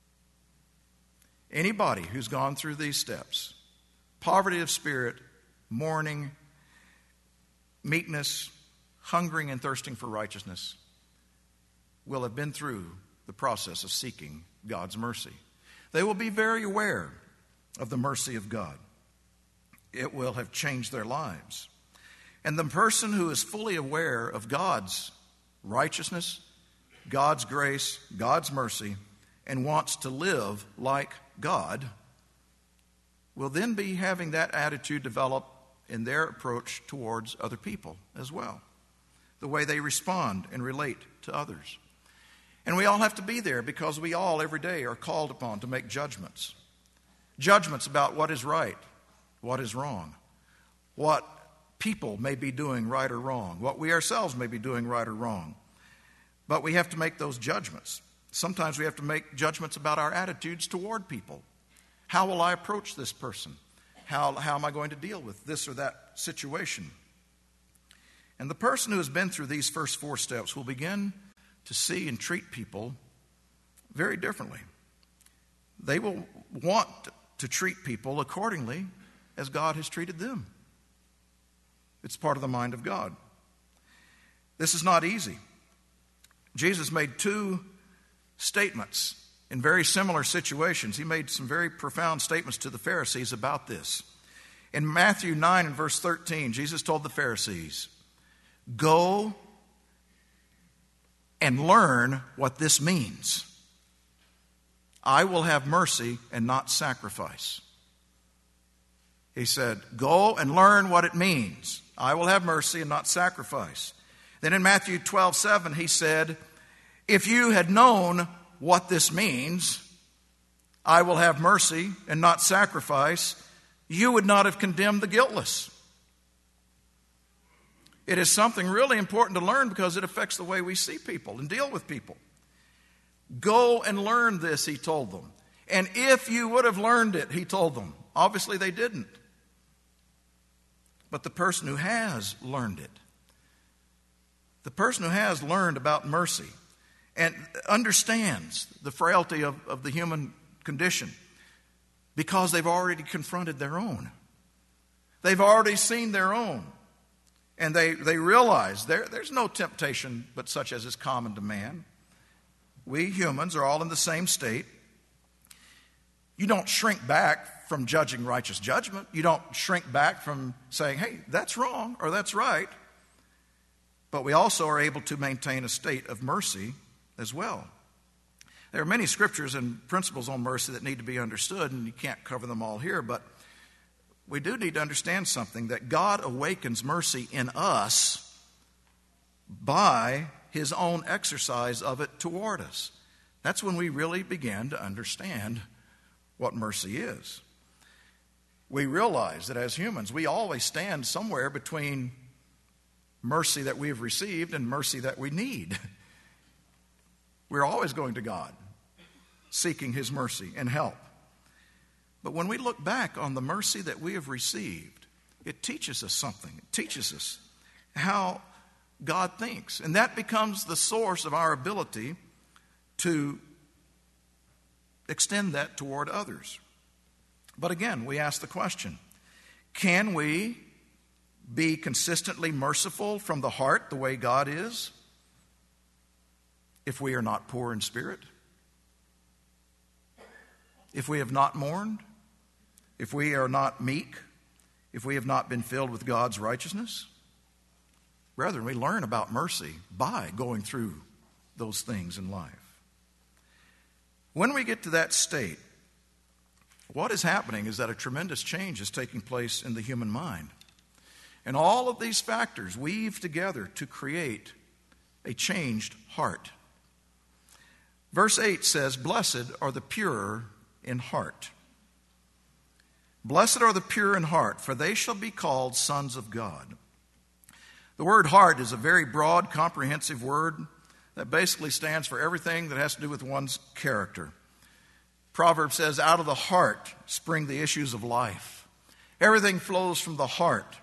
Anybody who's gone through these steps, poverty of spirit, mourning, meekness, hungering and thirsting for righteousness, will have been through the process of seeking God's mercy. They will be very aware of the mercy of God. It will have changed their lives. And the person who is fully aware of God's righteousness, God's grace, God's mercy, and wants to live like God, will then be having that attitude develop in their approach towards other people as well, the way they respond and relate to others. And we all have to be there because we all every day are called upon to make judgments. Judgments about what is right, what is wrong, what people may be doing right or wrong, what we ourselves may be doing right or wrong. But we have to make those judgments. Sometimes we have to make judgments about our attitudes toward people. How will I approach this person? How, how am I going to deal with this or that situation? And the person who has been through these first four steps will begin to see and treat people very differently. They will want to treat people accordingly as God has treated them. It's part of the mind of God. This is not easy. Jesus made two statements in very similar situations. He made some very profound statements to the Pharisees about this. In Matthew nine and verse thirteen, Jesus told the Pharisees, "Go and learn what this means. I will have mercy and not sacrifice." He said, "Go and learn what it means. I will have mercy and not sacrifice." Then in Matthew twelve seven, he said, "If you had known what this means, I will have mercy and not sacrifice, you would not have condemned the guiltless." It is something really important to learn because it affects the way we see people and deal with people. Go and learn this, he told them. And if you would have learned it, he told them. Obviously they didn't. But the person who has learned it, the person who has learned about mercy and understands the frailty of, of the human condition because they've already confronted their own. They've already seen their own. And they, they realize there, there's no temptation but such as is common to man. We humans are all in the same state. You don't shrink back from judging righteous judgment. You don't shrink back from saying, hey, that's wrong or that's right. But we also are able to maintain a state of mercy as well. There are many scriptures and principles on mercy that need to be understood, and you can't cover them all here, but we do need to understand something, that God awakens mercy in us by his own exercise of it toward us. That's when we really begin to understand what mercy is. We realize that as humans, we always stand somewhere between mercy that we have received and mercy that we need. We're always going to God, seeking his mercy and help. But when we look back on the mercy that we have received, it teaches us something. It teaches us how God thinks. And that becomes the source of our ability to extend that toward others. But again, we ask the question, can we be consistently merciful from the heart the way God is if we are not poor in spirit? If we have not mourned? If we are not meek? If we have not been filled with God's righteousness? Brethren, we learn about mercy by going through those things in life. When we get to that state, what is happening is that a tremendous change is taking place in the human mind. And all of these factors weave together to create a changed heart. Verse eight says, "Blessed are the pure in heart. Blessed are the pure in heart, for they shall be called sons of God." The word heart is a very broad, comprehensive word that basically stands for everything that has to do with one's character. Proverbs says, "Out of the heart spring the issues of life." Everything flows from the heart.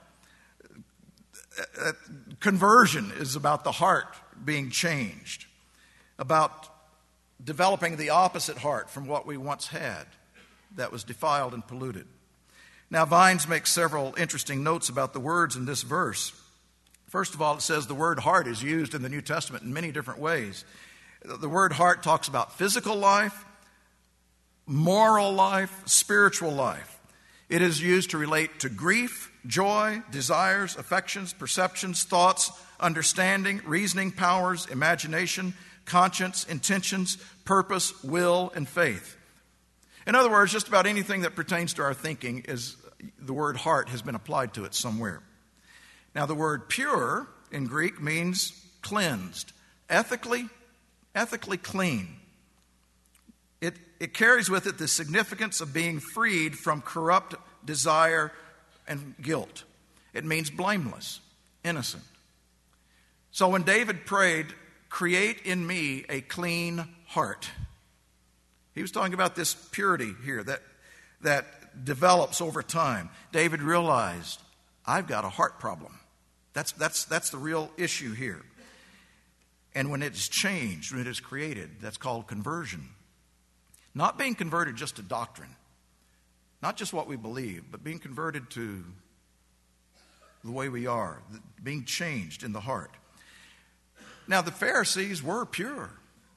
Conversion is about the heart being changed, about developing the opposite heart from what we once had that was defiled and polluted. Now, Vines makes several interesting notes about the words in this verse. First of all, it says the word heart is used in the New Testament in many different ways. The word heart talks about physical life, moral life, spiritual life. It is used to relate to grief, joy, desires, affections, perceptions, thoughts, understanding, reasoning powers, imagination, conscience, intentions, purpose, will, and faith. In other words, just about anything that pertains to our thinking is the word heart has been applied to it somewhere. Now, the word pure in Greek means cleansed, ethically, ethically clean. It, it carries with it the significance of being freed from corrupt desire and guilt. It means blameless, innocent. So when David prayed, "Create in me a clean heart," he was talking about this purity here that, that develops over time. David realized, I've got a heart problem. That's, that's, that's the real issue here. And when it's changed, when it is created, that's called conversion. Not being converted just to doctrine, not just what we believe, but being converted to the way we are, being changed in the heart. Now, the Pharisees were pure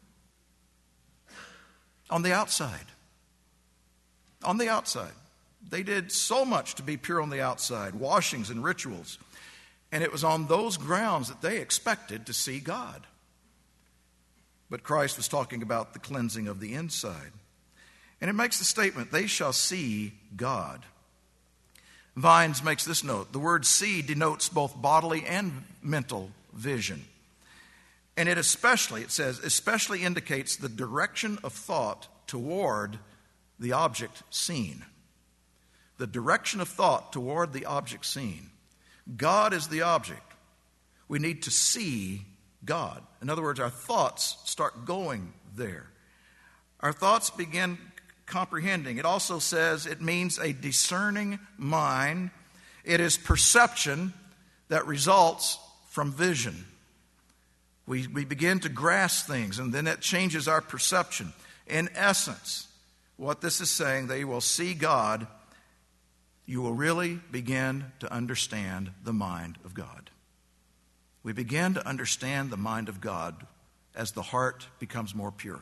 on the outside. On the outside. They did so much to be pure on the outside, washings and rituals. And it was on those grounds that they expected to see God. But Christ was talking about the cleansing of the inside. And it makes the statement, "They shall see God." Vines makes this note. The word see denotes both bodily and mental vision. And it especially, it says, especially indicates the direction of thought toward the object seen. The direction of thought toward the object seen. God is the object. We need to see God. In other words, our thoughts start going there. Our thoughts begin comprehending. It also says it means a discerning mind. It is perception that results from vision. We, we begin to grasp things, and then that changes our perception. In essence, what this is saying, they will see God. You will really begin to understand the mind of God. We begin to understand the mind of God as the heart becomes more pure.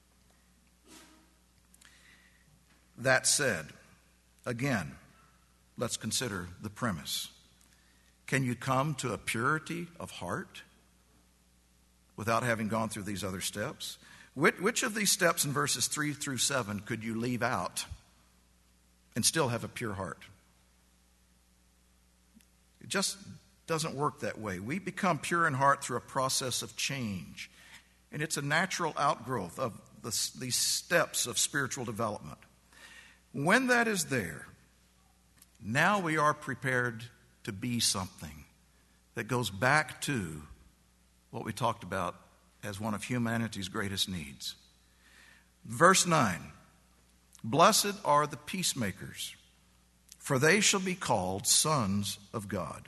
That said, again, let's consider the premise. Can you come to a purity of heart without having gone through these other steps? Which, which of these steps in verses three through seven could you leave out and still have a pure heart? It just doesn't work that way. We become pure in heart through a process of change. And it's a natural outgrowth of the, these steps of spiritual development. When that is there, now we are prepared to be something that goes back to what we talked about as one of humanity's greatest needs. Verse nine, "Blessed are the peacemakers, for they shall be called sons of God."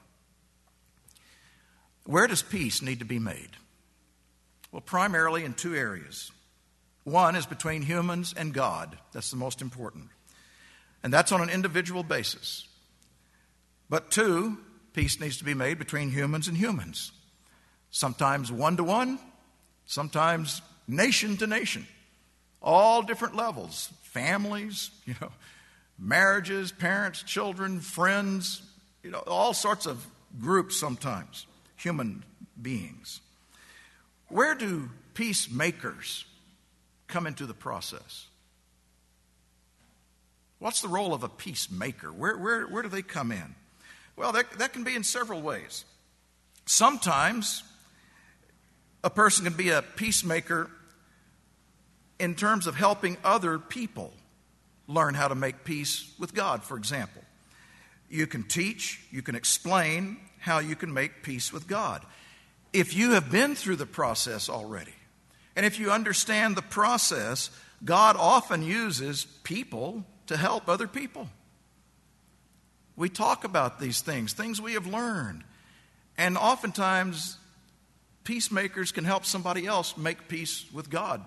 Where does peace need to be made? Well, primarily in two areas. One is between humans and God. That's the most important. And that's on an individual basis. But two, peace needs to be made between humans and humans. Sometimes one-to-one, sometimes nation to nation. All different levels. Families, you know, marriages, parents, children, friends, you know, all sorts of groups sometimes. Human beings. Where do peacemakers come into the process? What's the role of a peacemaker? Where, where, where do they come in? Well, that, that can be in several ways. Sometimes a person can be a peacemaker in terms of helping other people learn how to make peace with God, for example. You can teach, you can explain how you can make peace with God. If you have been through the process already, and if you understand the process, God often uses people to help other people. We talk about these things, things we have learned. And oftentimes, peacemakers can help somebody else make peace with God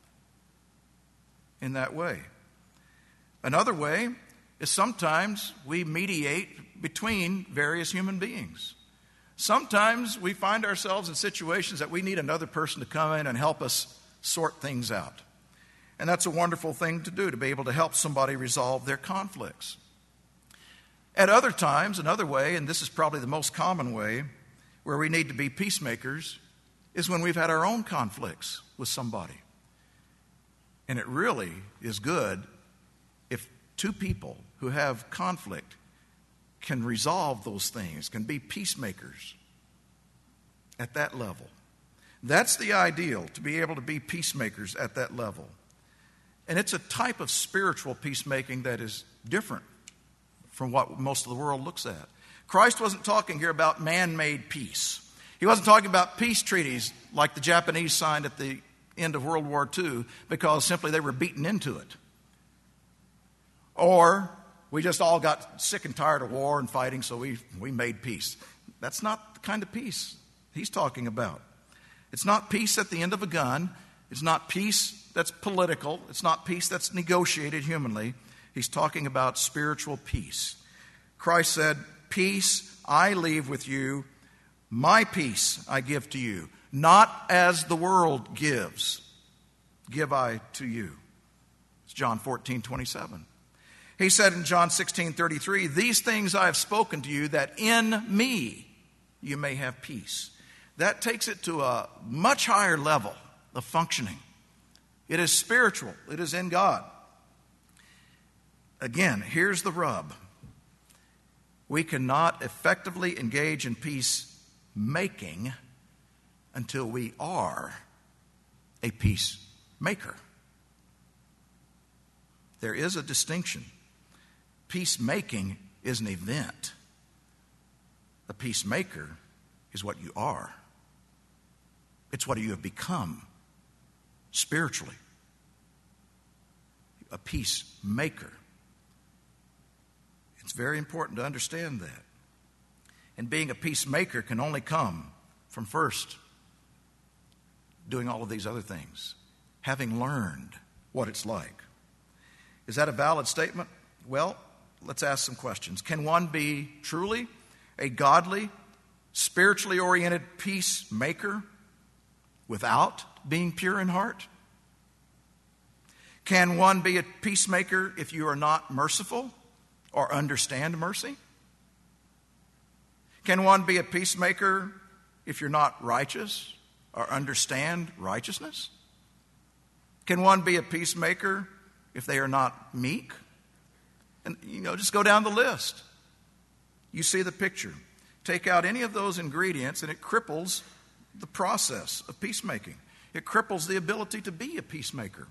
in that way. Another way is sometimes we mediate between various human beings. Sometimes we find ourselves in situations that we need another person to come in and help us sort things out. And that's a wonderful thing to do, to be able to help somebody resolve their conflicts. At other times, another way, and this is probably the most common way, where we need to be peacemakers, is when we've had our own conflicts with somebody. And it really is good if two people who have conflict can resolve those things, can be peacemakers at that level. That's the ideal, to be able to be peacemakers at that level. And it's a type of spiritual peacemaking that is different from what most of the world looks at. Christ wasn't talking here about man-made peace. He wasn't talking about peace treaties like the Japanese signed at the end of World War Two because simply they were beaten into it. Or we just all got sick and tired of war and fighting, so we, we made peace. That's not the kind of peace he's talking about. It's not peace at the end of a gun. It's not peace that's political. It's not peace that's negotiated humanly. He's talking about spiritual peace. Christ said, "Peace I leave with you, my peace I give to you. Not as the world gives, give I to you." It's John fourteen twenty-seven. He said in John sixteen thirty-three, "These things I have spoken to you, that in me you may have peace." That takes it to a much higher level of functioning. It is spiritual. It is in God. Again, here's the rub. We cannot effectively engage in peacemaking until we are a peacemaker. There is a distinction. Peacemaking is an event. A peacemaker is what you are. It's what you have become spiritually. A peacemaker. It's very important to understand that. And being a peacemaker can only come from first doing all of these other things, having learned what it's like. Is that a valid statement? Well, let's ask some questions. Can one be truly a godly, spiritually oriented peacemaker without being pure in heart? Can one be a peacemaker if you are not merciful or understand mercy? Can one be a peacemaker if you're not righteous or understand righteousness? Can one be a peacemaker if they are not meek? And, you know, just go down the list. You see the picture. Take out any of those ingredients and it cripples the process of peacemaking. It cripples the ability to be a peacemaker.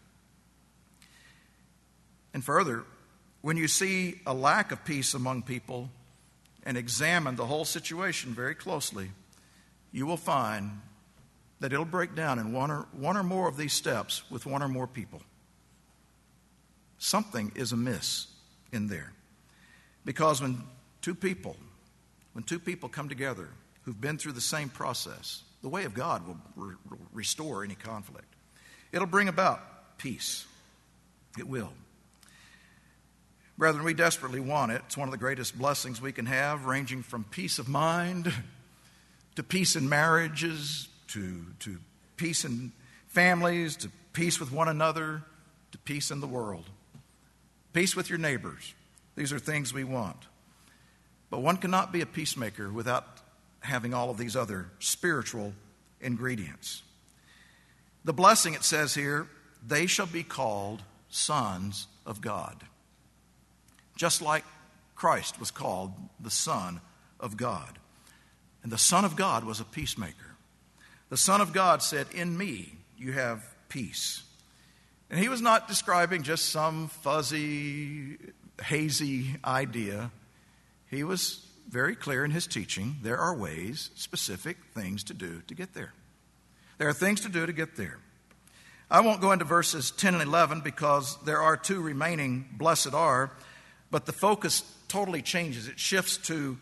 And further, when you see a lack of peace among people and examine the whole situation very closely, you will find that it'll break down in one or, one or more of these steps with one or more people. Something is amiss in there. Because when two people, when two people come together who've been through the same process, the way of God will re- restore any conflict. It'll bring about peace. It will. Brethren, we desperately want it. It's one of the greatest blessings we can have, ranging from peace of mind to peace in marriages, to, to peace in families, to peace with one another, to peace in the world. Peace with your neighbors. These are things we want. But one cannot be a peacemaker without having all of these other spiritual ingredients. The blessing, it says here, they shall be called sons of God. Just like Christ was called the Son of God. And the Son of God was a peacemaker. The Son of God said, "In me you have peace." And he was not describing just some fuzzy, hazy idea. He was very clear in his teaching. There are ways, specific things to do to get there. There are things to do to get there. I won't go into verses ten and eleven because there are two remaining blessed are, but the focus totally changes. It shifts to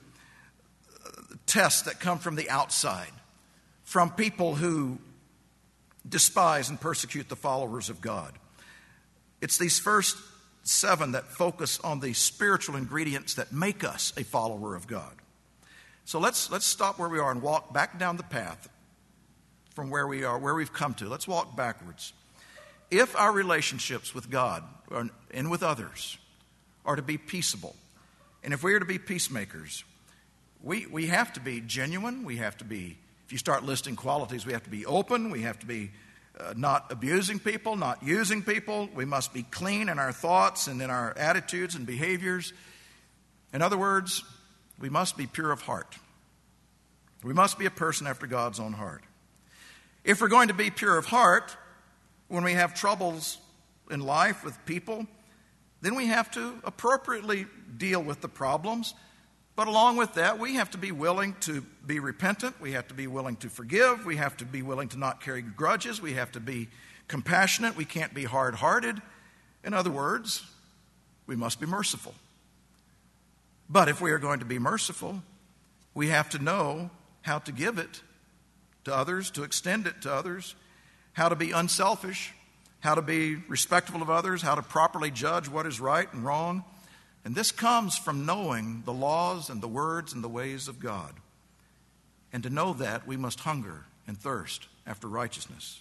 tests that come from the outside, from people who despise and persecute the followers of God. It's these first seven that focus on the spiritual ingredients that make us a follower of God. So let's let's stop where we are and walk back down the path from where we are, where we've come to. Let's walk backwards. If our relationships with God and with others are to be peaceable, and if we are to be peacemakers, we, we have to be genuine. We have to be, if you start listing qualities, we have to be open. We have to be uh, not abusing people, not using people. We must be clean in our thoughts and in our attitudes and behaviors. In other words, we must be pure of heart. We must be a person after God's own heart. If we're going to be pure of heart, when we have troubles in life with people, then we have to appropriately deal with the problems. But along with that, we have to be willing to be repentant. We have to be willing to forgive. We have to be willing to not carry grudges. We have to be compassionate. We can't be hard-hearted. In other words, we must be merciful. But if we are going to be merciful, we have to know how to give it to others, to extend it to others, how to be unselfish, how to be respectful of others, how to properly judge what is right and wrong. And this comes from knowing the laws and the words and the ways of God. And to know that, we must hunger and thirst after righteousness.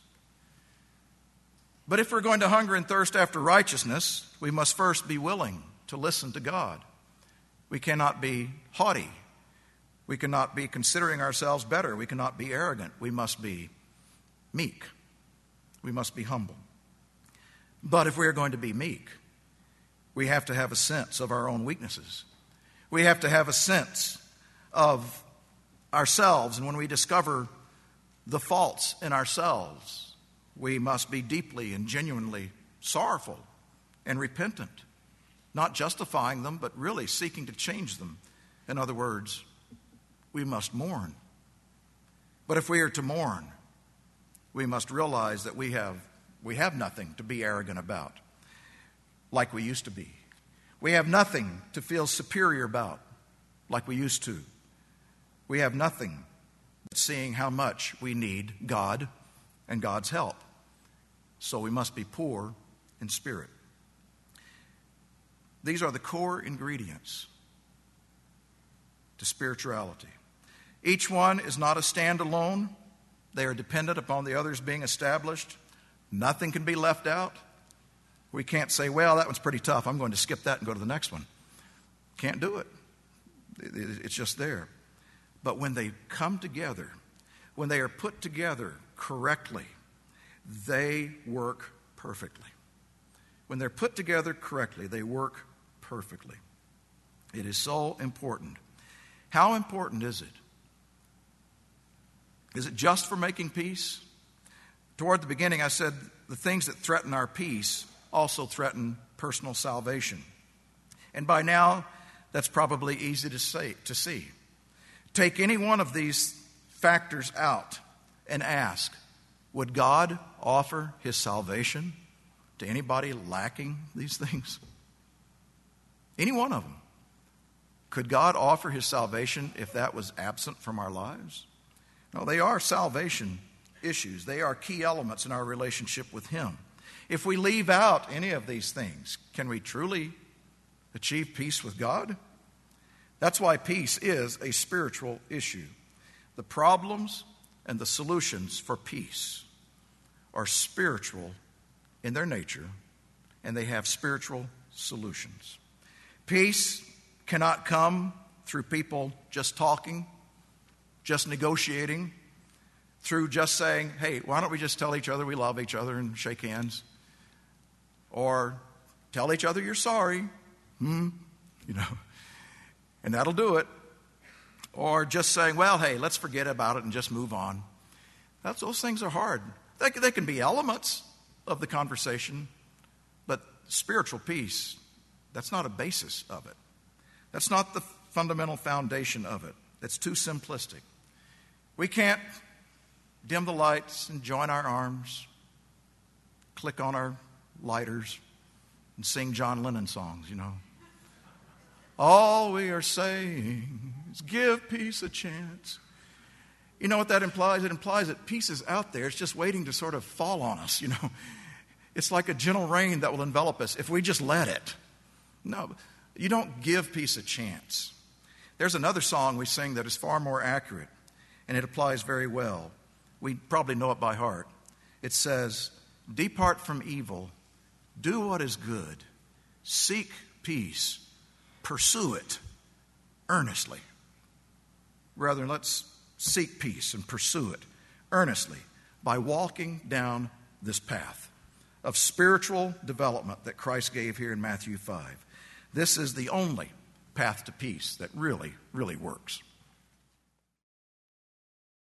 But if we're going to hunger and thirst after righteousness, we must first be willing to listen to God. We cannot be haughty. We cannot be considering ourselves better. We cannot be arrogant. We must be meek. We must be humble. But if we are going to be meek, we have to have a sense of our own weaknesses. We have to have a sense of ourselves. And when we discover the faults in ourselves, we must be deeply and genuinely sorrowful and repentant, not justifying them, but really seeking to change them. In other words, we must mourn. But if we are to mourn, we must realize that we have we have nothing to be arrogant about like we used to be. We have nothing to feel superior about like we used to. We have nothing but seeing how much we need God and God's help. So we must be poor in spirit. These are the core ingredients to spirituality. Each one is not a standalone. They are dependent upon the others being established. Nothing can be left out. We can't say, well, that one's pretty tough. I'm going to skip that and go to the next one. Can't do it. It's just there. But when they come together, when they are put together correctly, they work perfectly. When they're put together correctly, they work perfectly. It is so important. How important is it? Is it just for making peace? Toward the beginning, I said the things that threaten our peace also threaten personal salvation. And by now, that's probably easy to say, to see. Take any one of these factors out and ask, would God offer his salvation to anybody lacking these things? Any one of them. Could God offer his salvation if that was absent from our lives? No, they are salvation issues. They are key elements in our relationship with him. If we leave out any of these things, can we truly achieve peace with God? That's why peace is a spiritual issue. The problems and the solutions for peace are spiritual in their nature, and they have spiritual solutions. Peace cannot come through people just talking, just negotiating, through just saying, hey, why don't we just tell each other we love each other and shake hands? Or tell each other you're sorry. Hmm, you know, and that'll do it. or just saying, well, hey, let's forget about it and just move on. That's, those things are hard. They, they can be elements of the conversation, but spiritual peace, that's not a basis of it. That's not the fundamental foundation of it. It's too simplistic. We can't dim the lights and join our arms, click on our lighters, and sing John Lennon songs, you know. All we are saying is give peace a chance. You know what that implies? It implies that peace is out there. It's just waiting to sort of fall on us, you know. It's like a gentle rain that will envelop us if we just let it. No, you don't give peace a chance. There's another song we sing that is far more accurate, and it applies very well. We probably know it by heart. It says, depart from evil, do what is good, seek peace, pursue it earnestly. Rather, let's seek peace and pursue it earnestly by walking down this path of spiritual development that Christ gave here in Matthew five. This is the only path to peace that really, really works.